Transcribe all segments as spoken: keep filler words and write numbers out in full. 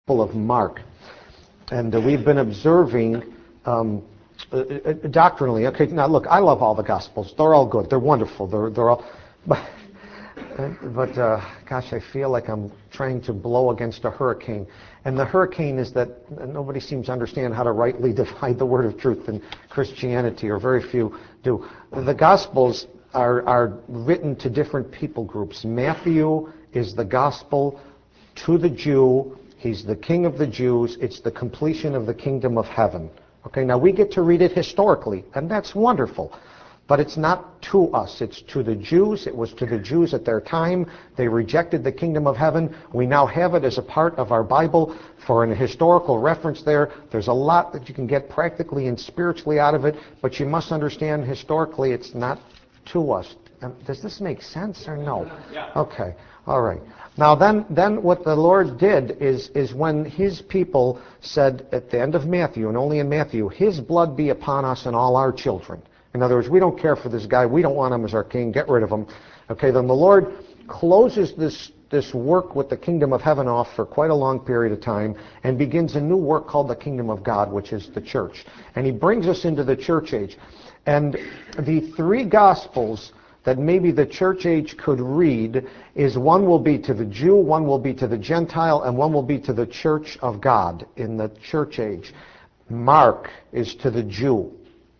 Gospel of Mark. And uh, we've been observing um, uh, uh, doctrinally. Okay, now look, I love all the Gospels. They're all good. They're wonderful. They're, they're all... But, but uh, gosh, I feel like I'm trying to blow against a hurricane. And the hurricane is that nobody seems to understand how to rightly divide the word of truth in Christianity, or very few do. The Gospels are, are written to different people groups. Matthew is the Gospel to the Jew. He's the King of the Jews. It's the completion of the kingdom of heaven. Okay, now we get to read it historically, and that's wonderful. But it's not to us. It's to the Jews. It was to the Jews at their time. They rejected the kingdom of heaven. We now have it as a part of our Bible for an historical reference there. There's a lot that you can get practically and spiritually out of it, but you must understand historically it's not to us. Um, does this make sense or no? Yeah. Okay. All right. Now then, then what the Lord did is, is when his people said at the end of Matthew, and only in Matthew, his blood be upon us and all our children. In other words, we don't care for this guy. We don't want him as our king. Get rid of him. Okay, then the Lord closes this, this work with the kingdom of heaven off for quite a long period of time and begins a new work called the kingdom of God, which is the church. And he brings us into the church age. And the three gospels that maybe the church age could read is one will be to the Jew, one will be to the Gentile, and one will be to the church of God in the church age. Mark is to the Jew.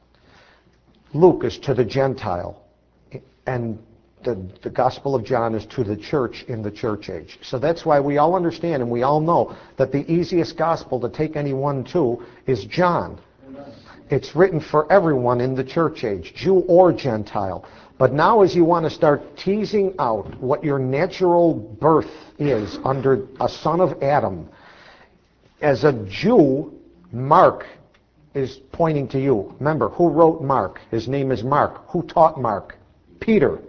Luke is to the Gentile, and the, the Gospel of John is to the church in the church age. So that's why we all understand and we all know that the easiest gospel to take any one to is John. It's written for everyone in the church age, Jew or Gentile. But now as you want to start teasing out what your natural birth is under a son of Adam, as a Jew, Mark is pointing to you. Remember, who wrote Mark? His name is Mark. Who taught Mark? Peter.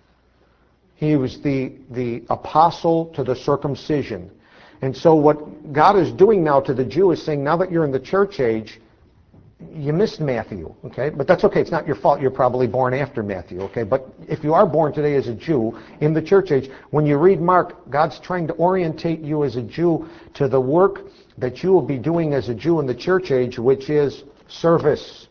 He was the, the apostle to the circumcision. And so what God is doing now to the Jew is saying, now that you're in the church age, you missed Matthew, okay? But that's okay. It's not your fault. You're probably born after Matthew, okay? But if you are born today as a Jew in the church age, when you read Mark, God's trying to orientate you as a Jew to the work that you will be doing as a Jew in the church age, which is service.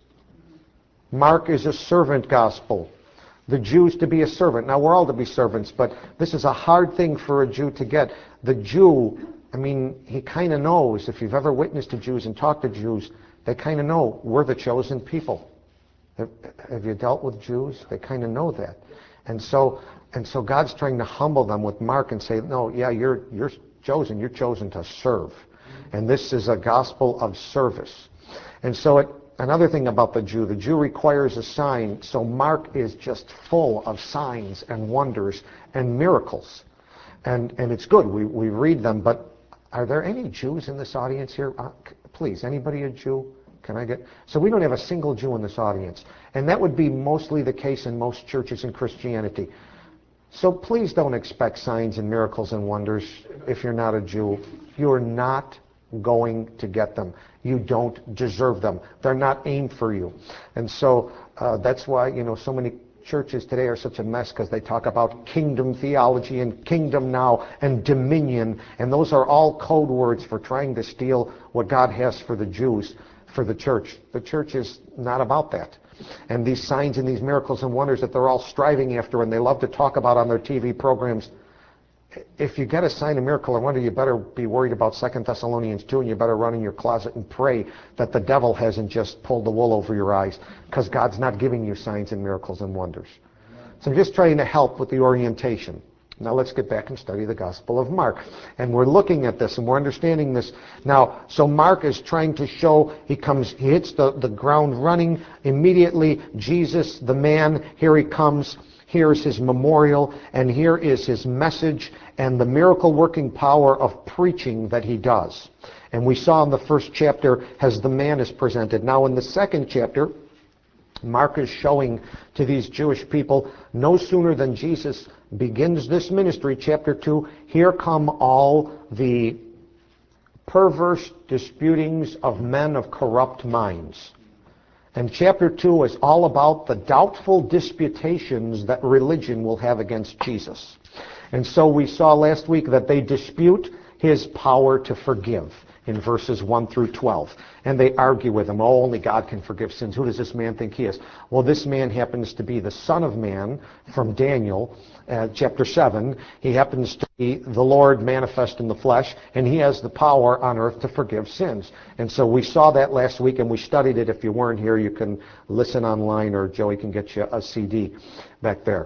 Mark is a servant gospel. The Jews to be a servant. Now, we're all to be servants, but this is a hard thing for a Jew to get. The Jew, I mean, he kind of knows, if you've ever witnessed to Jews and talked to Jews, they kind of know we're the chosen people. Have, have you dealt with Jews? They kind of know that. And so and so God's trying to humble them with Mark and say, no, yeah, you're you're chosen. You're chosen to serve. And this is a gospel of service. And so it, another thing about the Jew, the Jew requires a sign. So Mark is just full of signs and wonders and miracles. And and it's good. We, we read them, but are there any Jews in this audience here? Uh, please, anybody a Jew? Can I get... So we don't have a single Jew in this audience. And that would be mostly the case in most churches in Christianity. So please don't expect signs and miracles and wonders if you're not a Jew. You're not going to get them. You don't deserve them. They're not aimed for you. And so uh, that's why, you know, so many churches today are such a mess, because they talk about kingdom theology and kingdom now and dominion, and those are all code words for trying to steal what God has for the Jews, for the church. The church is not about that. And these signs and these miracles and wonders that they're all striving after and they love to talk about on their T V programs, if you get a sign, a miracle, or wonder, you better be worried about Second Thessalonians two, and you better run in your closet and pray that the devil hasn't just pulled the wool over your eyes, because God's not giving you signs and miracles and wonders. So I'm just trying to help with the orientation. Now let's get back and study the Gospel of Mark. And we're looking at this and we're understanding this. Now, so Mark is trying to show, he comes, he hits the, the ground running immediately. Jesus, the man, here he comes. Here's his memorial, and here is his message and the miracle-working power of preaching that he does. And we saw in the first chapter as the man is presented. Now in the second chapter, Mark is showing to these Jewish people, no sooner than Jesus begins this ministry, chapter two, here come all the perverse disputings of men of corrupt minds. And chapter two is all about the doubtful disputations that religion will have against Jesus. And so we saw last week that they dispute his power to forgive in verses one through twelve. And they argue with him, oh, only God can forgive sins. Who does this man think he is? Well, this man happens to be the Son of Man from Daniel, uh, chapter seven. He happens to be the Lord manifest in the flesh, and he has the power on earth to forgive sins. And so we saw that last week, and we studied it. If you weren't here, you can listen online, or Joey can get you a C D back there.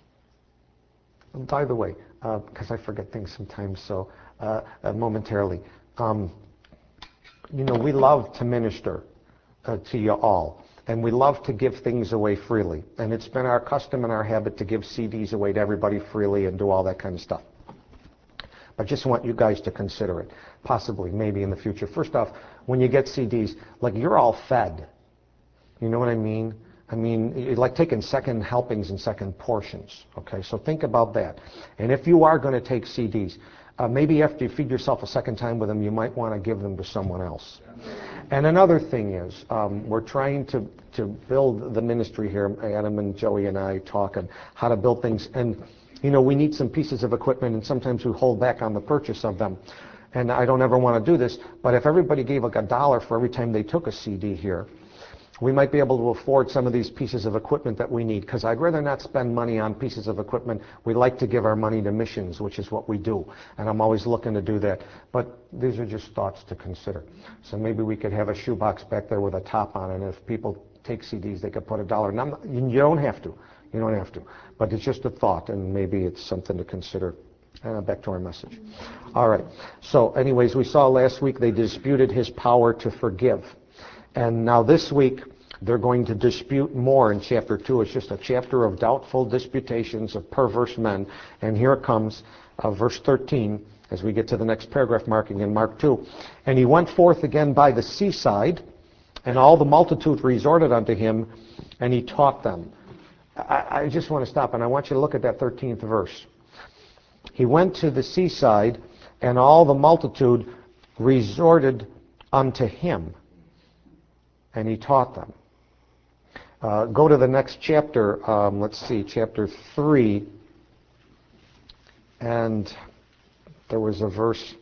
And by the way, because uh, I forget things sometimes, so uh, uh, momentarily, um, you know, we love to minister uh, to you all, and we love to give things away freely. And it's been our custom and our habit to give C Ds away to everybody freely and do all that kind of stuff. I just want you guys to consider it, possibly, maybe in the future. First off, when you get C Ds, like, you're all fed. You know what I mean? I mean, it's like taking second helpings and second portions, okay? So think about that. And if you are going to take C Ds, uh, maybe after you feed yourself a second time with them, you might want to give them to someone else. And another thing is, um, we're trying to, to build the ministry here. Adam and Joey and I talk on how to build things. And, you know, we need some pieces of equipment, and sometimes we hold back on the purchase of them. And I don't ever want to do this, but if everybody gave like a dollar for every time they took a C D here, we might be able to afford some of these pieces of equipment that we need, because I'd rather not spend money on pieces of equipment. We like to give our money to missions, which is what we do, and I'm always looking to do that. But these are just thoughts to consider. So maybe we could have a shoebox back there with a top on it, and if people take C Ds, they could put a dollar. Now, you don't have to. You don't have to. But it's just a thought, and maybe it's something to consider. Uh, back to our message. All right. So anyways, we saw last week they disputed his power to forgive. And now this week, they're going to dispute more in chapter two. It's just a chapter of doubtful disputations of perverse men. And here it comes, uh, verse thirteen, as we get to the next paragraph marking in Mark two. And he went forth again by the seaside, and all the multitude resorted unto him, and he taught them. I, I just want to stop, and I want you to look at that thirteenth verse. He went to the seaside, and all the multitude resorted unto him, and he taught them. Uh, go to the next chapter, um, let's see, chapter three, and there was a verse,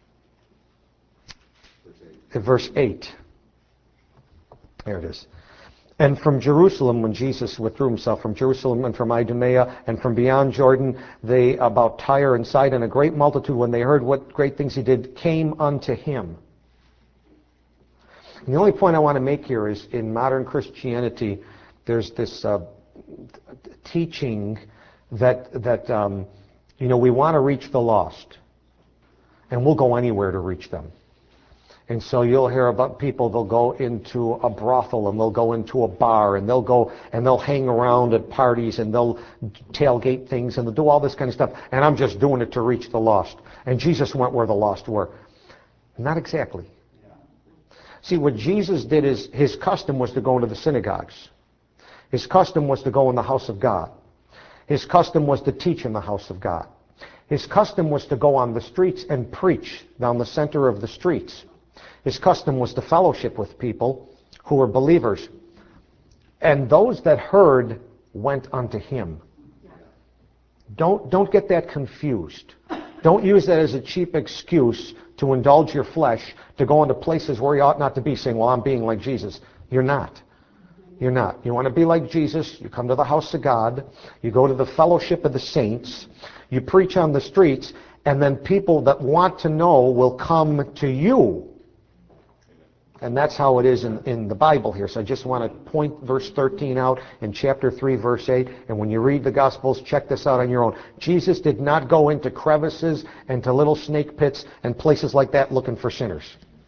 uh, verse eight. There it is. And from Jerusalem, when Jesus withdrew himself from Jerusalem and from Idumea and from beyond Jordan, they, about Tyre and Sidon, a great multitude, when they heard what great things he did, came unto him. And the only point I want to make here is, in modern Christianity, there's this uh, teaching that, that um, you know, we want to reach the lost, and we'll go anywhere to reach them. And so you'll hear about people, they'll go into a brothel, and they'll go into a bar, and they'll go and they'll hang around at parties, and they'll tailgate things, and they'll do all this kind of stuff. And I'm just doing it to reach the lost. And Jesus went where the lost were. Not exactly. See, what Jesus did is, his custom was to go into the synagogues. His custom was to go in the house of God. His custom was to teach in the house of God. His custom was to go on the streets and preach down the center of the streets. His custom was to fellowship with people who were believers. And those that heard went unto him. Don't, don't get that confused. Don't use that as a cheap excuse to indulge your flesh, to go into places where you ought not to be, saying, well, I'm being like Jesus. You're not. You're not. You want to be like Jesus, you come to the house of God, you go to the fellowship of the saints, you preach on the streets, and then people that want to know will come to you. And that's how it is in, in the Bible here. So I just want to point verse thirteen out in chapter three, verse eight. And when you read the Gospels, check this out on your own. Jesus did not go into crevices and to little snake pits and places like that looking for sinners.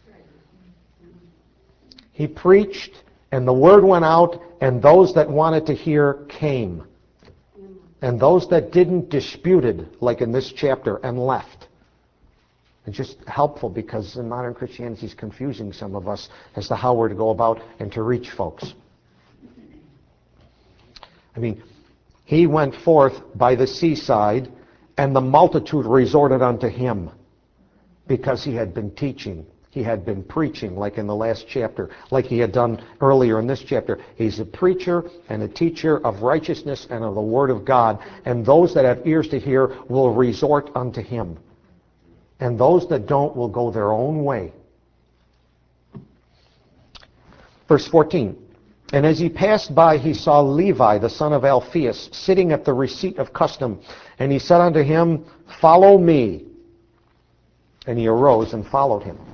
He preached, and the word went out, and those that wanted to hear came. And those that didn't disputed, like in this chapter, and left. It's just helpful, because in modern Christianity is confusing some of us as to how we're to go about and to reach folks. I mean, he went forth by the seaside, and the multitude resorted unto him, because he had been teaching. He had been preaching, like in the last chapter, like he had done earlier in this chapter. He's a preacher and a teacher of righteousness and of the Word of God, and those that have ears to hear will resort unto him. and those that don't will go their own way. Verse fourteen, and as he passed by, he saw Levi, the son of Alphaeus, sitting at the receipt of custom. And he said unto him, follow me. And he arose and followed him.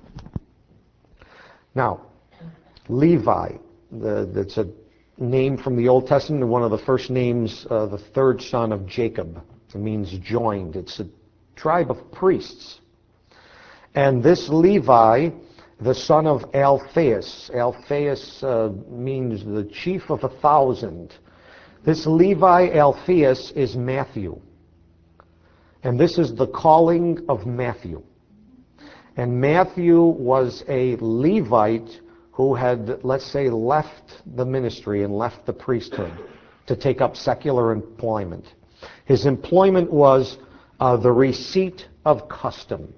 Now, Levi, the, that's a name from the Old Testament, one of the first names, uh, the third son of Jacob. It means joined. It's a tribe of priests. And this Levi, the son of Alphaeus. Alphaeus uh, means the chief of a thousand. This Levi Alphaeus is Matthew. And this is the calling of Matthew. And Matthew was a Levite who had, let's say, left the ministry and left the priesthood to take up secular employment. His employment was uh, the receipt of custom.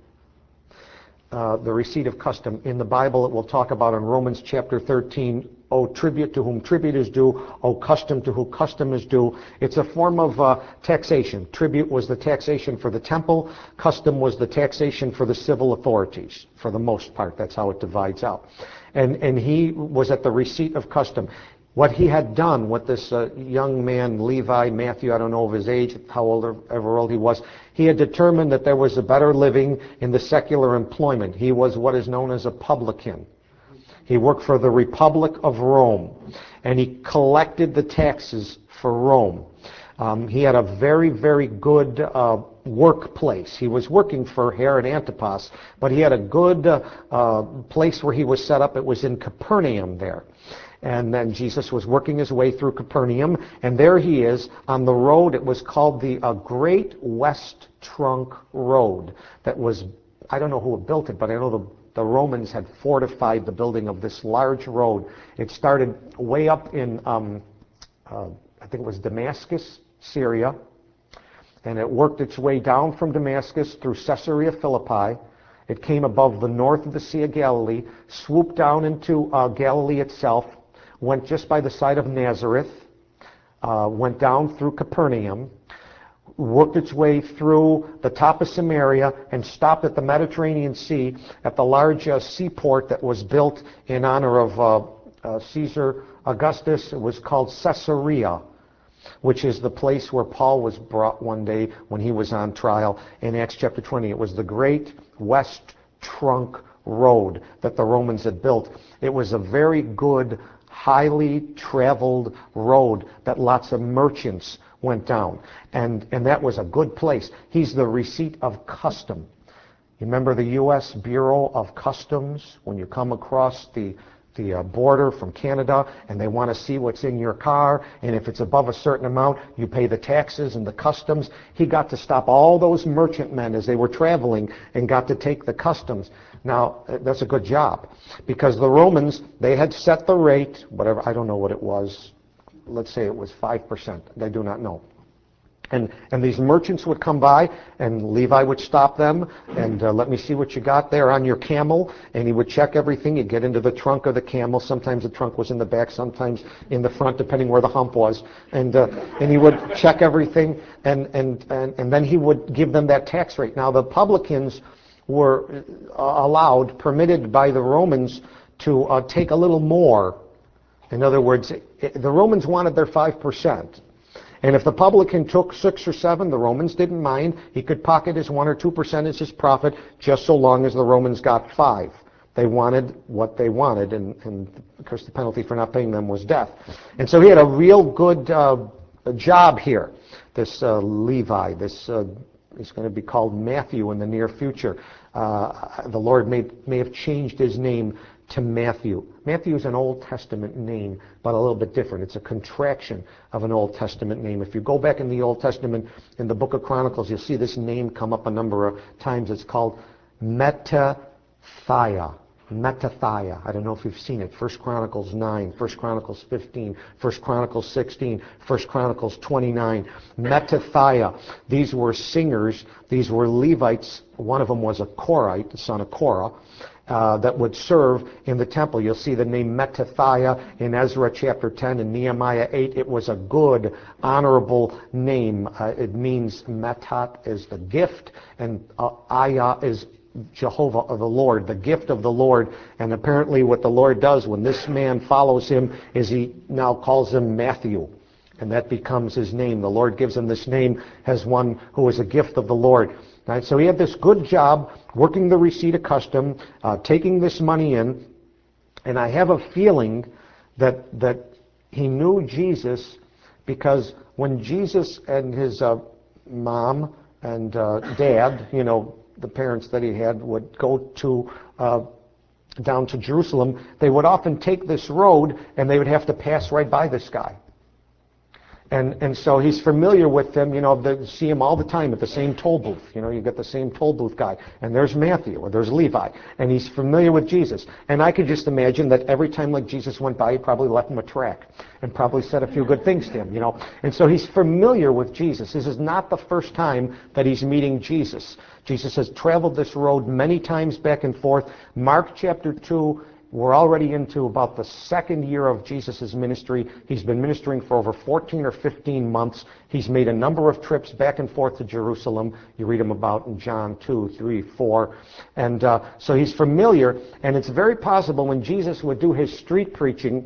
Uh, the receipt of custom. In the Bible, it will talk about in Romans chapter thirteen, owe tribute to whom tribute is due, owe custom to whom custom is due. It's a form of uh, taxation. Tribute was the taxation for the temple. Custom was the taxation for the civil authorities, for the most part. That's how it divides out. And, and he was at the receipt of custom. What he had done, what this uh, young man, Levi, Matthew, I don't know of his age, how old or ever old he was, he had determined that there was a better living in the secular employment. He was what is known as a publican. He worked for the Republic of Rome, and he collected the taxes for Rome. Um, he had a very, very good uh, workplace. He was working for Herod Antipas, but he had a good uh, uh, place where he was set up. It was in Capernaum there. And then Jesus was working his way through Capernaum, and there he is on the road. It was called the uh, Great West Trunk Road. That was, I don't know who built it, but I know the, the Romans had fortified the building of this large road. It started way up in, um, uh, I think it was Damascus, Syria, and it worked its way down from Damascus through Caesarea Philippi. It came above the north of the Sea of Galilee, swooped down into uh, Galilee itself, went just by the side of Nazareth, uh, went down through Capernaum, worked its way through the top of Samaria, and stopped at the Mediterranean Sea at the large uh, seaport that was built in honor of uh, uh, Caesar Augustus. It was called Caesarea, which is the place where Paul was brought one day when he was on trial in Acts chapter twenty. It was the Great West Trunk Road that the Romans had built. It was a very good, highly traveled road that lots of merchants went down. And, and that was a good place. He's the receipt of custom. You remember the U S Bureau of Customs when you come across the the uh, border from Canada, and they want to see what's in your car, and if it's above a certain amount, you pay the taxes and the customs. He got to stop all those merchantmen as they were traveling and got to take the customs. Now, that's a good job, because the Romans, they had set the rate, whatever, I don't know what it was, let's say it was five percent, I do not know. And, and these merchants would come by, and Levi would stop them, and uh, let me see what you got there on your camel. And he would check everything. He'd get into the trunk of the camel. Sometimes the trunk was in the back, sometimes in the front, depending where the hump was. And uh, and he would check everything, and, and, and, and then he would give them that tax rate. Now, the publicans were uh, allowed, permitted by the Romans, to uh, take a little more. In other words, it, the Romans wanted their five percent. And if the publican took six or seven, the Romans didn't mind. He could pocket his one or two percent as his profit, just so long as the Romans got five. They wanted what they wanted, and, and of course the penalty for not paying them was death. And so he had a real good uh, job here. This uh, Levi, this uh, is going to be called Matthew in the near future. Uh, the Lord may may have changed his name to Matthew. Matthew is an Old Testament name, but a little bit different. It's a contraction of an Old Testament name. If you go back in the Old Testament, in the book of Chronicles, you'll see this name come up a number of times. It's called Mattathiah. Mattathiah. I don't know if you've seen it. First Chronicles nine, First Chronicles fifteen, First Chronicles sixteen, First Chronicles twenty-nine. Mattathiah. These were singers. These were Levites. One of them was a Korite, the son of Korah. uh, that would serve in the temple. You'll see the name Mattathiah in Ezra chapter ten and Nehemiah eight. It was a good, honorable name. Uh, it means Matat is the gift, and uh, Ayah is Jehovah of the Lord, the gift of the Lord. And apparently what the Lord does when this man follows him is he now calls him Matthew. And that becomes his name. The Lord gives him this name as one who is a gift of the Lord. Right? So he had this good job working the receipt of custom, uh, taking this money in. And I have a feeling that that he knew Jesus, because when Jesus and his uh, mom and uh, dad, you know, the parents that he had, would go to uh, down to Jerusalem, they would often take this road and they would have to pass right by this guy. And and so he's familiar with them, you know, they see him all the time at the same toll booth. You know, you get the same toll booth guy. And there's Matthew, or there's Levi. And he's familiar with Jesus. And I could just imagine that every time like Jesus went by, he probably left him a track and probably said a few good things to him, you know. And so he's familiar with Jesus. This is not the first time that he's meeting Jesus. Jesus has traveled this road many times back and forth. Mark chapter two, we're already into about the second year of Jesus' ministry. He's been ministering for over fourteen or fifteen months. He's made a number of trips back and forth to Jerusalem. You read him about in John two, three, four. And uh, so he's familiar, and it's very possible when Jesus would do his street preaching,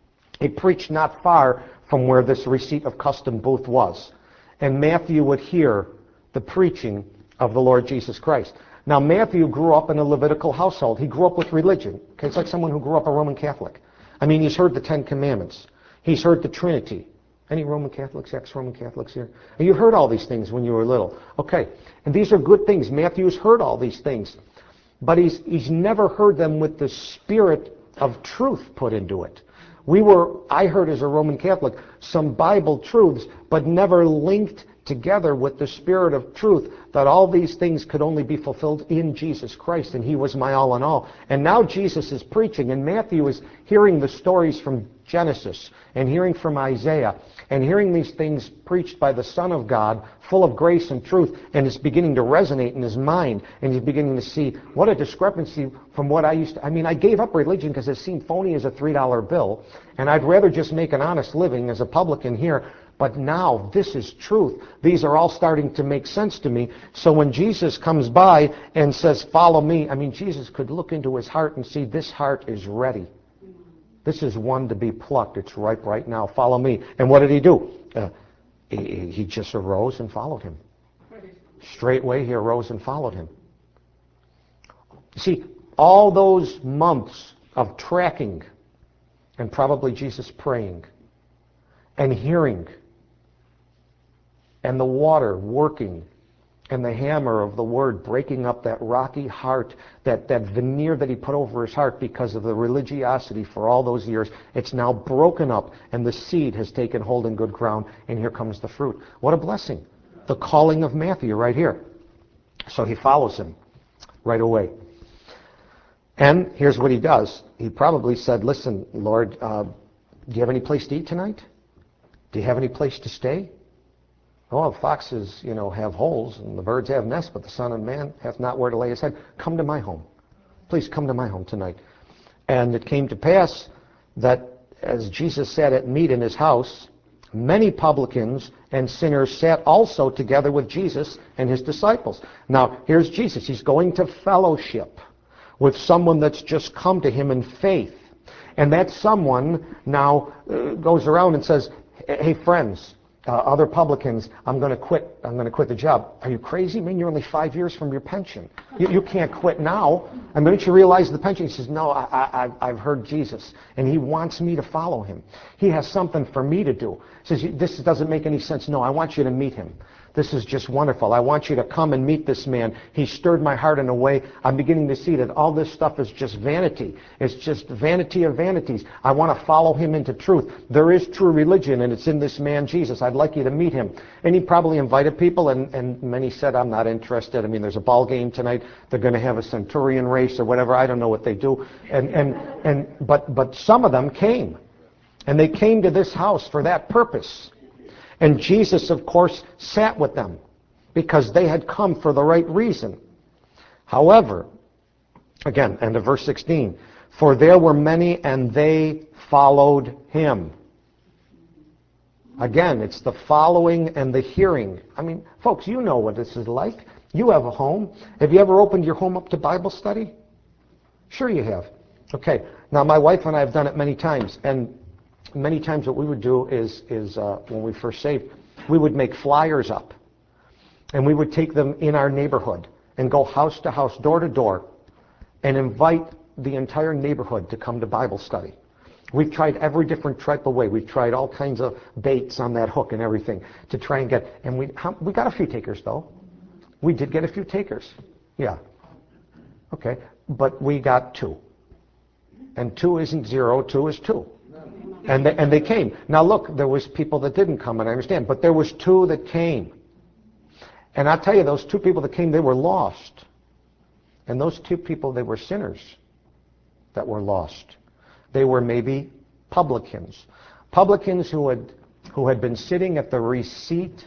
he preached not far from where this receipt of custom booth was. And Matthew would hear the preaching of the Lord Jesus Christ. Now, Matthew grew up in a Levitical household. He grew up with religion. Okay, it's like someone who grew up a Roman Catholic. I mean, he's heard the Ten Commandments. He's heard the Trinity. Any Roman Catholics, ex-Roman Catholics here? And you heard all these things when you were little. Okay, and these are good things. Matthew's heard all these things. But he's, he's never heard them with the spirit of truth put into it. We were, I heard as a Roman Catholic, some Bible truths, but never linked together with the spirit of truth, that all these things could only be fulfilled in Jesus Christ, and he was my all in all. And now Jesus is preaching, and Matthew is hearing the stories from Genesis, and hearing from Isaiah, and hearing these things preached by the Son of God, full of grace and truth, and it's beginning to resonate in his mind, and he's beginning to see what a discrepancy from what I used to. I mean, I gave up religion because it seemed phony as a three dollar bill, and I'd rather just make an honest living as a publican here. But now, this is truth. These are all starting to make sense to me. So when Jesus comes by and says, follow me, I mean, Jesus could look into his heart and see this heart is ready. This is one to be plucked. It's ripe right now. Follow me. And what did he do? Uh, he, he just arose and followed him. Straightway, he arose and followed him. See, all those months of tracking, and probably Jesus praying and hearing, and the water working, and the hammer of the word breaking up that rocky heart, that, that veneer that he put over his heart because of the religiosity for all those years, it's now broken up, and the seed has taken hold in good ground, and here comes the fruit. What a blessing. The calling of Matthew right here. So he follows him right away. And here's what he does. He probably said, listen, Lord, uh, do you have any place to eat tonight? Do you have any place to stay? Oh, the foxes, you know, have holes, and the birds have nests, but the Son of Man hath not where to lay his head. Come to my home. Please come to my home tonight. And it came to pass that as Jesus sat at meat in his house, many publicans and sinners sat also together with Jesus and his disciples. Now, here's Jesus. He's going to fellowship with someone that's just come to him in faith. And that someone now uh, goes around and says, hey, friends, uh, other publicans, I'm going to quit. I'm going to quit the job. Are you crazy? Man, you're only five years from your pension. You, you can't quit now. And don't you realize the pension? He says, no, I, I, I've heard Jesus, and he wants me to follow him. He has something for me to do. He says, this doesn't make any sense. No, I want you to meet him. This is just wonderful. I want you to come and meet this man. He stirred my heart in a way. I'm beginning to see that all this stuff is just vanity. It's just vanity of vanities. I want to follow him into truth. There is true religion, and it's in this man, Jesus. I'd like you to meet him. And he probably invited people, and, and many said, I'm not interested. I mean, there's a ball game tonight. They're going to have a centurion race or whatever. I don't know what they do. And, and, and, but, but some of them came. And they came to this house for that purpose. And Jesus, of course, sat with them because they had come for the right reason. However, Again, and of verse sixteen. For there were many, and they followed him. Again, it's the following and the hearing. I mean, folks, you know what this is like. You have a home. Have you ever opened your home up to Bible study? Sure you have. Okay. Now, my wife and I have done it many times. And many times what we would do is, is uh, when we first saved, we would make flyers up. And we would take them in our neighborhood and go house to house, door to door, and invite the entire neighborhood to come to Bible study. We've tried every different type of way. We've tried all kinds of baits on that hook and everything to try and get, and we how, we got a few takers though. We did get a few takers. Yeah. Okay. But we got two. And two isn't zero, two is two. And they, and they came. Now look, there was people that didn't come, and I understand, but there was two that came. And I'll tell you, those two people that came, they were lost. And those two people, they were sinners that were lost. They were maybe publicans. Publicans who had who had been sitting at the receipt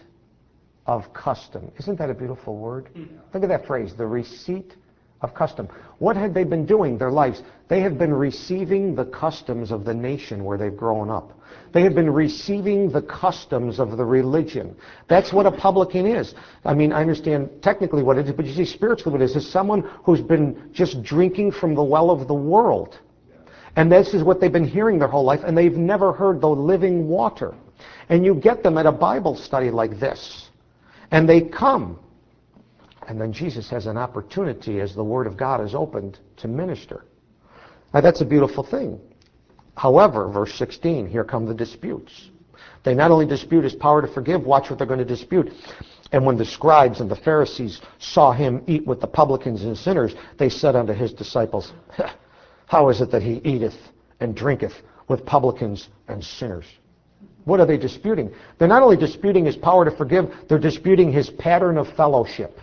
of custom. Isn't that a beautiful word? Look at that phrase, the receipt of custom. What had they been doing their lives? They had been receiving the customs of the nation where they've grown up. They had been receiving the customs of the religion. That's what a publican is. I mean, I understand technically what it is, but you see spiritually what it is, is someone who's been just drinking from the well of the world. And this is what they've been hearing their whole life, and they've never heard the living water. And you get them at a Bible study like this, and they come. And then Jesus has an opportunity, as the Word of God is opened, to minister. Now, that's a beautiful thing. However, verse sixteen, here come the disputes. They not only dispute his power to forgive, watch what they're going to dispute. And when the scribes and the Pharisees saw him eat with the publicans and sinners, they said unto his disciples, how is it that he eateth and drinketh with publicans and sinners? What are they disputing? They're not only disputing his power to forgive, they're disputing his pattern of fellowship.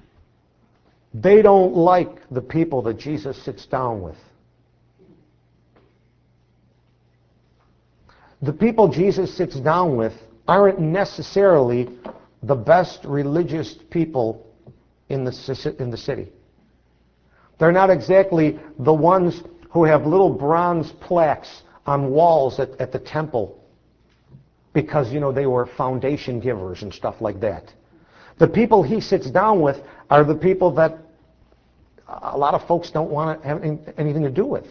They don't like the people that Jesus sits down with. The people Jesus sits down with aren't necessarily the best religious people in the, in the city. They're not exactly the ones who have little bronze plaques on walls at, at the temple because, you know, they were foundation givers and stuff like that. The people he sits down with are the people that a lot of folks don't want to have anything to do with.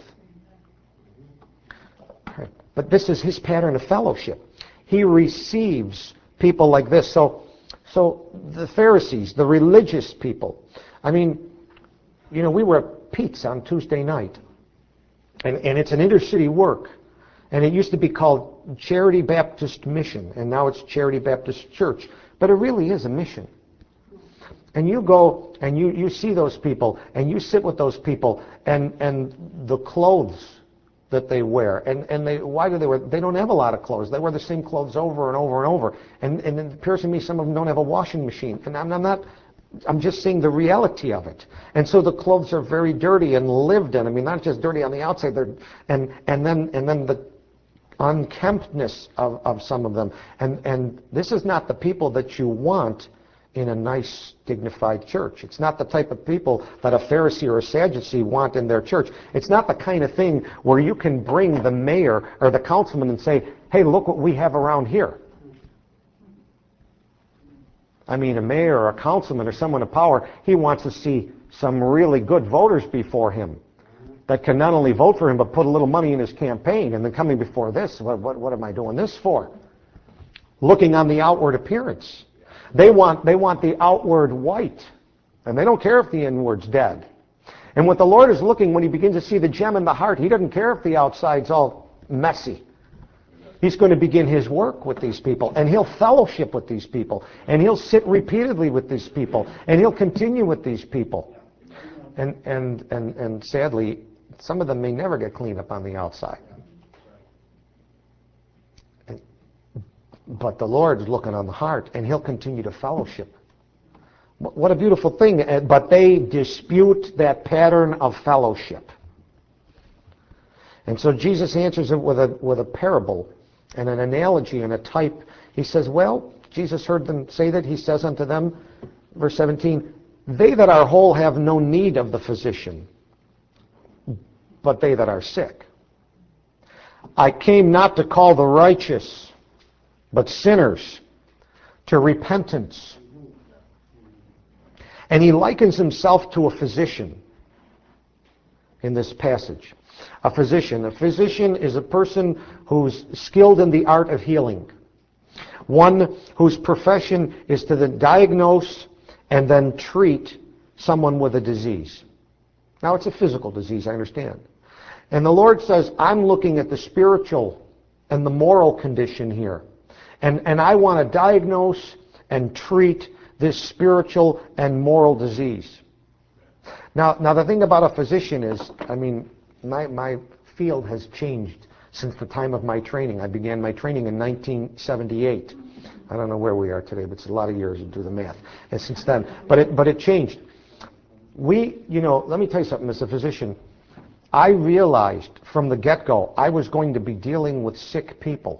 But this is his pattern of fellowship. He receives people like this. So, so the Pharisees, the religious people, I mean, you know, we were at Pete's on Tuesday night, and, and it's an intercity work, and it used to be called Charity Baptist Mission, and now it's Charity Baptist Church, but it really is a mission. And you go and you, you see those people, and you sit with those people, and, and the clothes that they wear, and, and they why do they wear? They don't have a lot of clothes. They wear the same clothes over and over and over, and, and it appears to me some of them don't have a washing machine, and I'm, I'm not I'm just seeing the reality of it. And so the clothes are very dirty and lived in. I mean, not just dirty on the outside, they're, and, and, then, and then the unkemptness of, of some of them. And, and this is not the people that you want in a nice, dignified church. It's not the type of people that a Pharisee or a Sadducee want in their church. It's not the kind of thing where you can bring the mayor or the councilman and say, hey, look what we have around here. I mean, a mayor or a councilman or someone of power, he wants to see some really good voters before him that can not only vote for him, but put a little money in his campaign. And then coming before this, what, what, what am I doing this for? Looking on the outward appearance. They want, they want the outward white, and they don't care if the inward's dead. And what the Lord is looking, when he begins to see the gem in the heart, he doesn't care if the outside's all messy. He's going to begin his work with these people, and he'll fellowship with these people, and he'll sit repeatedly with these people, and he'll continue with these people. And, and, and, and sadly, some of them may never get cleaned up on the outside. And, but the Lord's looking on the heart, and he'll continue to fellowship. What a beautiful thing. But they dispute that pattern of fellowship. And so Jesus answers it with a, with a parable and an analogy and a type. He says, well, Jesus heard them say that. He says unto them, verse seventeen, they that are whole have no need of the physician, but they that are sick. I came not to call the righteous, but sinners to repentance. And he likens himself to a physician in this passage. A physician. A physician is a person who's skilled in the art of healing. One whose profession is to then diagnose and then treat someone with a disease. Now, it's a physical disease, I understand. And the Lord says, I'm looking at the spiritual and the moral condition here. And, and I want to diagnose and treat this spiritual and moral disease. Now, now the thing about a physician is, I mean, my, my field has changed since the time of my training. I began my training in nineteen seventy-eight. I don't know where we are today, but it's a lot of years to do the math. And since then, but it, but it changed. We, you know, let me tell you something, as a physician, I realized from the get-go I was going to be dealing with sick people.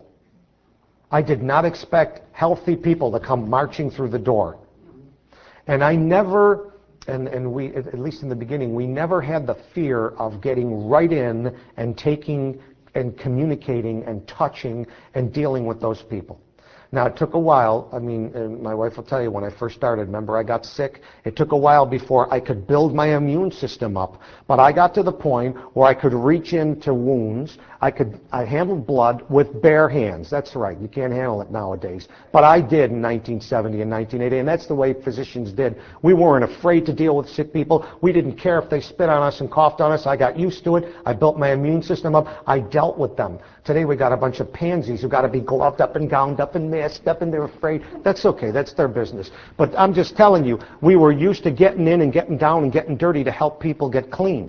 I did not expect healthy people to come marching through the door. And I never, and, and we, at least in the beginning, we never had the fear of getting right in and taking and communicating and touching and dealing with those people. Now, it took a while. I mean, and my wife will tell you, when I first started, remember I got sick? It took a while before I could build my immune system up. But I got to the point where I could reach into wounds. I could, I handled blood with bare hands. That's right. You can't handle it nowadays. But I did in nineteen seventy and nineteen eighty, and that's the way physicians did. We weren't afraid to deal with sick people. We didn't care if they spit on us and coughed on us. I got used to it. I built my immune system up. I dealt with them. Today we got a bunch of pansies who got to be gloved up and gowned up and masked up, and they're afraid. That's okay. That's their business. But I'm just telling you, we were used to getting in and getting down and getting dirty to help people get clean.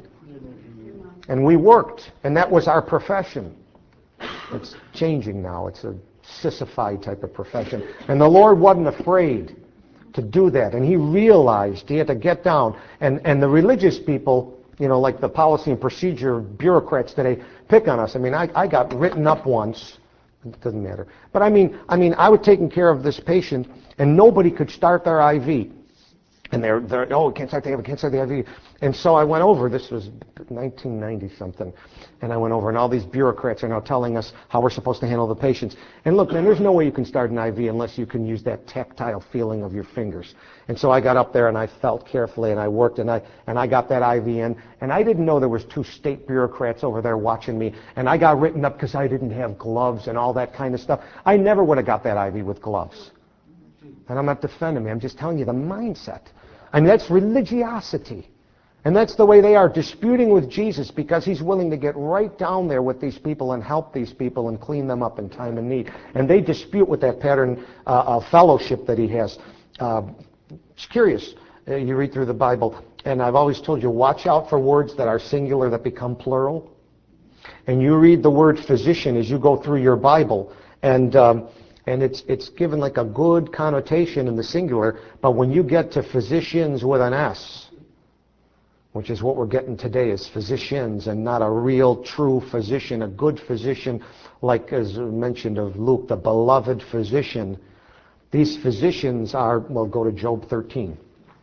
And we worked, and that was our profession. It's changing now. It's a sissified type of profession. And the Lord wasn't afraid to do that. And he realized he had to get down. And, and the religious people, you know, like the policy and procedure bureaucrats today, pick on us. I mean, I, I got written up once. It doesn't matter. But I mean, I mean, I was taking care of this patient, and nobody could start their I V. And they're, they're oh, we can't start the I V, can't start the I V. And so I went over, this was nineteen ninety something, and I went over, and all these bureaucrats are now telling us how we're supposed to handle the patients. And look, man, there's no way you can start an I V unless you can use that tactile feeling of your fingers. And so I got up there, and I felt carefully, and I worked, and I and I got that I V in. And I didn't know there was two state bureaucrats over there watching me. And I got written up because I didn't have gloves and all that kind of stuff. I never would have got that I V with gloves. And I'm not defending me. I'm just telling you the mindset. I mean, that's religiosity. And that's the way they are, disputing with Jesus because he's willing to get right down there with these people and help these people and clean them up in time of need. And they dispute with that pattern uh, of fellowship that he has. Uh, it's curious. Uh, you read through the Bible, and I've always told you, watch out for words that are singular that become plural. And you read the word physician as you go through your Bible, and um, and it's it's given like a good connotation in the singular, but when you get to physicians with an S, which is what we're getting today, is physicians and not a real true physician, a good physician, like as mentioned of Luke, the beloved physician. These physicians are, well, go to Job thirteen.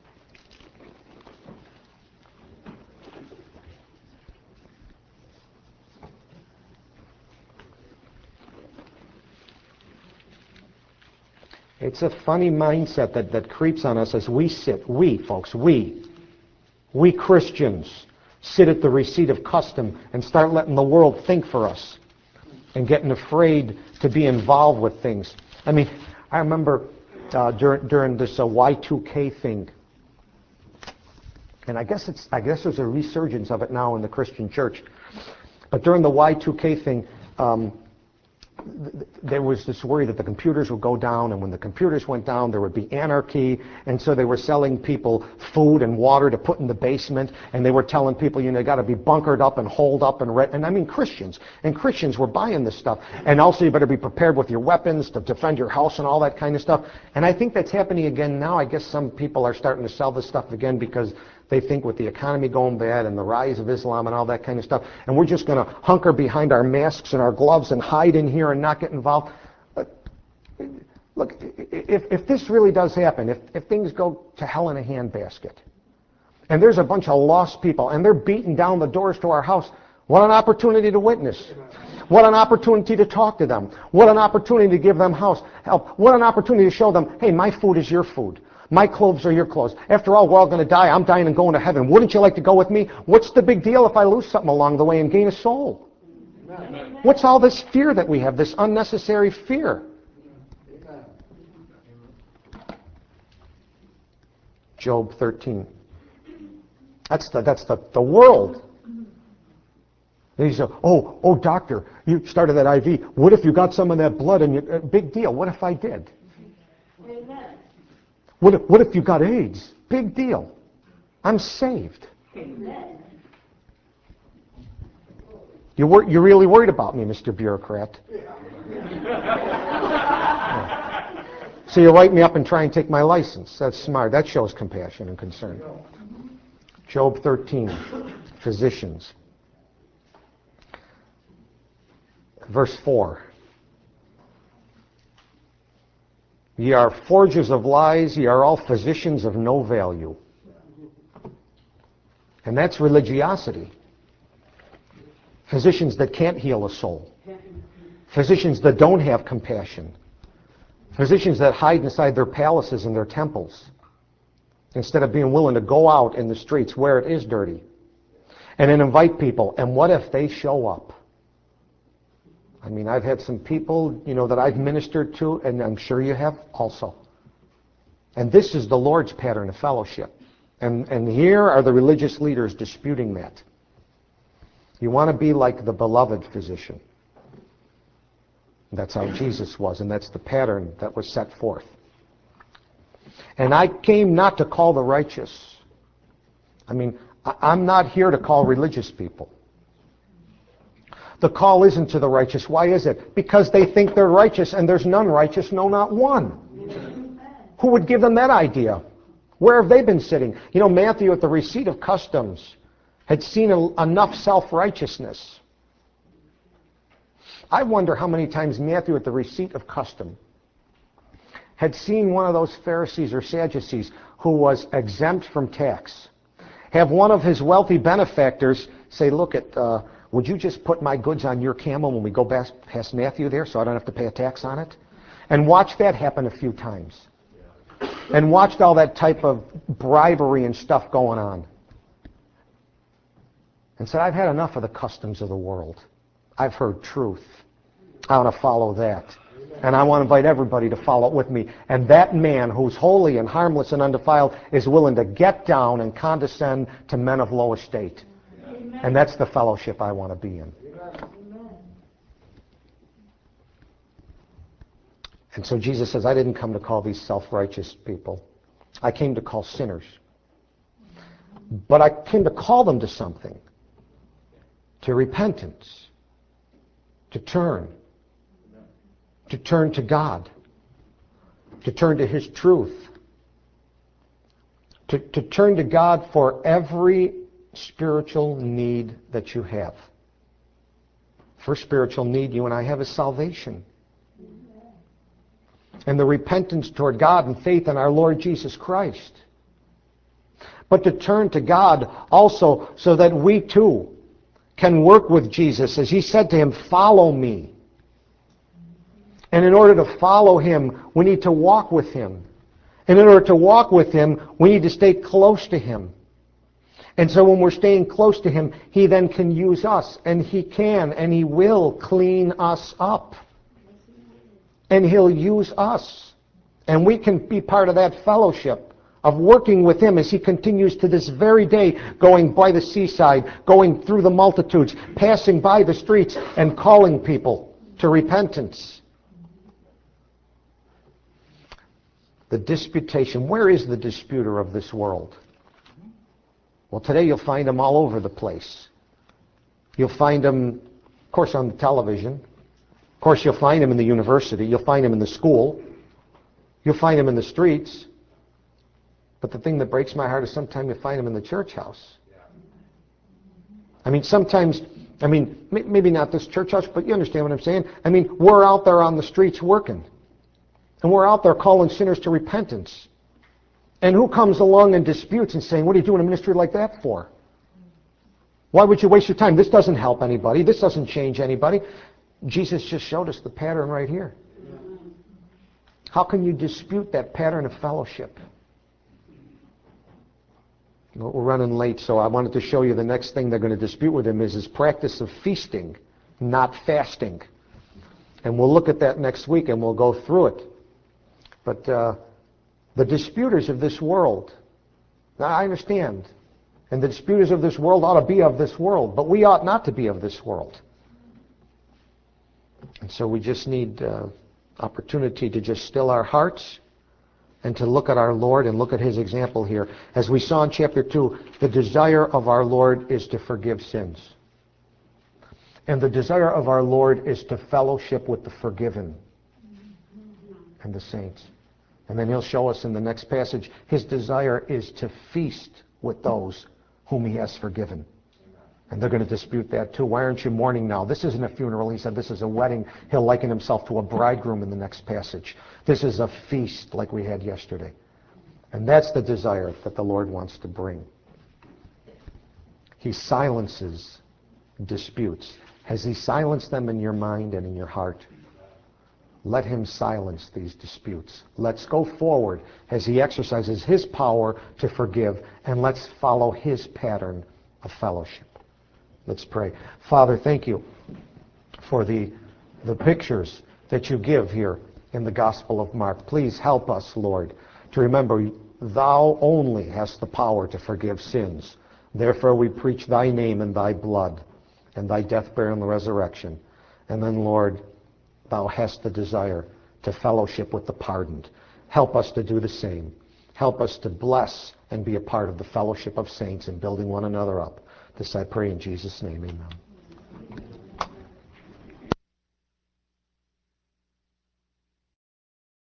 It's a funny mindset that, that creeps on us as we sit, we folks, we, we Christians sit at the receipt of custom and start letting the world think for us and getting afraid to be involved with things. I mean, I remember uh, during, during this uh, Y two K thing, and I guess it's I guess there's a resurgence of it now in the Christian church, but during the Y two K thing, um, there was this worry that the computers would go down, and when the computers went down, there would be anarchy, and so they were selling people food and water to put in the basement, and they were telling people, you know, you got to be bunkered up and holed up and re- and I mean Christians, and Christians were buying this stuff, and also you better be prepared with your weapons to defend your house and all that kind of stuff. And I think that's happening again now. I guess some people are starting to sell this stuff again because they think with the economy going bad and the rise of Islam and all that kind of stuff, and we're just going to hunker behind our masks and our gloves and hide in here and not get involved. But, look, if, if this really does happen, if, if things go to hell in a handbasket, and there's a bunch of lost people, and they're beating down the doors to our house, what an opportunity to witness. What an opportunity to talk to them. What an opportunity to give them house help. What an opportunity to show them, hey, my food is your food. My clothes are your clothes. After all, we're all going to die. I'm dying and going to heaven. Wouldn't you like to go with me? What's the big deal if I lose something along the way and gain a soul? Amen. What's all this fear that we have, this unnecessary fear? Amen. Job thirteen. That's the, that's the, the world. And he said, oh, oh, doctor, you started that I V. What if you got some of that blood and you, uh, big deal. What if I did? Amen. What if, what if you got AIDS? Big deal. I'm saved. Amen. You wor- you're really worried about me, Mister Bureaucrat. Yeah. So you write me up and try and take my license. That's smart. That shows compassion and concern. Job thirteen, physicians. Verse four. Ye are forgers of lies, ye are all physicians of no value. And that's religiosity. Physicians that can't heal a soul. Physicians that don't have compassion. Physicians that hide inside their palaces and their temples instead of being willing to go out in the streets where it is dirty and then invite people. And what if they show up? I mean, I've had some people, you know, that I've ministered to, and I'm sure you have also. And this is the Lord's pattern of fellowship. And, and here are the religious leaders disputing that. You want to be like the beloved physician. That's how Jesus was, and that's the pattern that was set forth. And I came not to call the righteous. I mean, I'm not here to call religious people. The call isn't to the righteous. Why is it? Because they think they're righteous, and there's none righteous, no, not one. Amen. Who would give them that idea? Where have they been sitting? You know, Matthew at the receipt of customs had seen a, enough self-righteousness. I wonder how many times Matthew at the receipt of custom had seen one of those Pharisees or Sadducees who was exempt from tax. Have one of his wealthy benefactors say, look, at, uh, would you just put my goods on your camel when we go past, past Matthew there so I don't have to pay a tax on it? And watch that happen a few times. And watched all that type of bribery and stuff going on. And said, I've had enough of the customs of the world. I've heard truth. I want to follow that. And I want to invite everybody to follow it with me. And that man who's holy and harmless and undefiled is willing to get down and condescend to men of low estate. Amen. And that's the fellowship I want to be in. Amen. And so Jesus says, I didn't come to call these self-righteous people. I came to call sinners. But I came to call them to something. To repentance. To turn. To turn to God. To turn to His truth. To, to turn to God for every spiritual need that you have. First spiritual need you and I have is salvation. And the repentance toward God and faith in our Lord Jesus Christ. But to turn to God also so that we too can work with Jesus. As He said to him, follow me. And in order to follow Him, we need to walk with Him. And in order to walk with Him, we need to stay close to Him. And so when we're staying close to Him, He then can use us. And He can and He will clean us up. And He'll use us. And we can be part of that fellowship of working with Him as He continues to this very day, going by the seaside, going through the multitudes, passing by the streets, and calling people to repentance. The disputation. Where is the disputer of this world? Well, today you'll find them all over the place. You'll find them, of course, on the television. Of course, you'll find them in the university. You'll find them in the school. You'll find them in the streets. But the thing that breaks my heart is sometimes you find them in the church house. I mean, sometimes, I mean, maybe not this church house, but you understand what I'm saying. I mean, we're out there on the streets working. And we're out there calling sinners to repentance. And who comes along and disputes and saying, what are you doing a ministry like that for? Why would you waste your time? This doesn't help anybody. This doesn't change anybody. Jesus just showed us the pattern right here. How can you dispute that pattern of fellowship? Well, we're running late, so I wanted to show you the next thing they're going to dispute with him is his practice of feasting, not fasting. And we'll look at that next week and we'll go through it. But uh, the disputers of this world, now I understand, and the disputers of this world ought to be of this world, but we ought not to be of this world. And so we just need uh, opportunity to just still our hearts and to look at our Lord and look at his example here. As we saw in chapter two, the desire of our Lord is to forgive sins. And the desire of our Lord is to fellowship with the forgiven and the saints. And then he'll show us in the next passage, his desire is to feast with those whom he has forgiven. And they're going to dispute that too. Why aren't you mourning now? This isn't a funeral. He said this is a wedding. He'll liken himself to a bridegroom in the next passage. This is a feast like we had yesterday. And that's the desire that the Lord wants to bring. He silences disputes. Has he silenced them in your mind and in your heart? Let him silence these disputes. Let's go forward as he exercises his power to forgive, and let's follow his pattern of fellowship. Let's pray. Father, thank you for the, the pictures that you give here in the Gospel of Mark. Please help us, Lord, to remember thou only hast the power to forgive sins. Therefore we preach thy name and thy blood and thy death, burial, and resurrection. And then, Lord, thou hast the desire to fellowship with the pardoned. Help us to do the same. Help us to bless and be a part of the fellowship of saints and building one another up. This I pray in Jesus' name, amen.